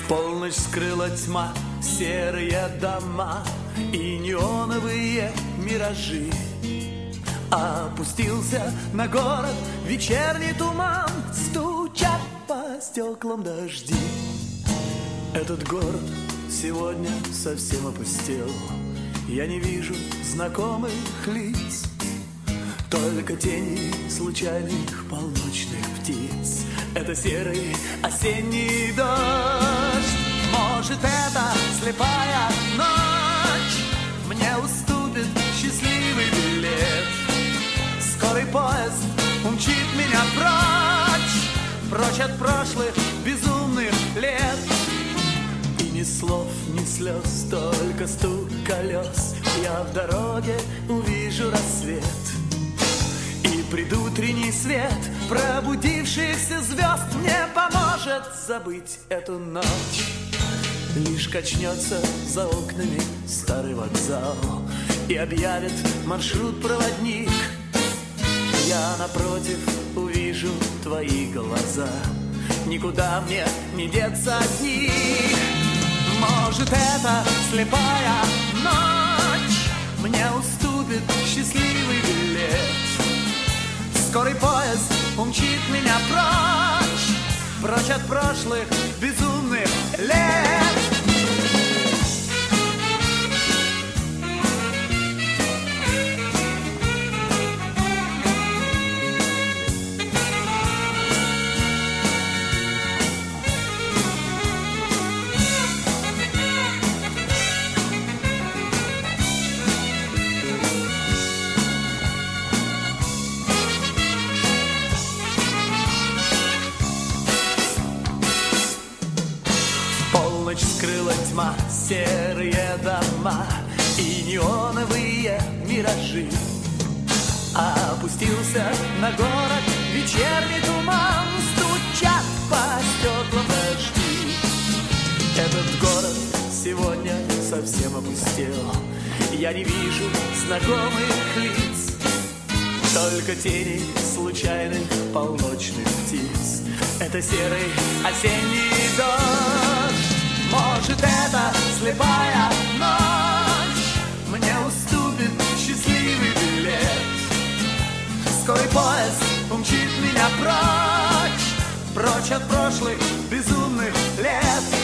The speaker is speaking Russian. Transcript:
Полночь скрыла тьма, серые дома и неоновые миражи. Опустился на город вечерний туман, стучат по стеклам дожди. Этот город сегодня совсем опустел. Я не вижу знакомых лиц, только тени случайных полночных птиц. Это серый осенний дождь. Может, это слепая ночь мне уступит счастливый билет. Скорый поезд умчит меня прочь от прошлых безумных лет. И ни слов, ни слез, только стук колес. Я в дороге увижу рассвет и предутренний свет пробудившихся звезд мне поможет забыть эту ночь. Лишь качнется за окнами старый вокзал и объявит маршрут проводник. Я напротив увижу твои глаза, никуда мне не деться от них. Может, это слепая ночь мне уступит счастливый билет. Скорый поезд умчит меня прочь от прошлых безумных лет. Полночь скрыла тьма, серые дома и неоновые миражи. Опустился на город вечерний туман, стучат по стеклам дожди. Этот город сегодня совсем опустел. Я не вижу знакомых лиц, только тени случайных полночных птиц. Это серый осенний дождь. Может, это слепая ночь мне уступит счастливый билет. Скорый поезд умчит меня прочь от прошлых безумных лет.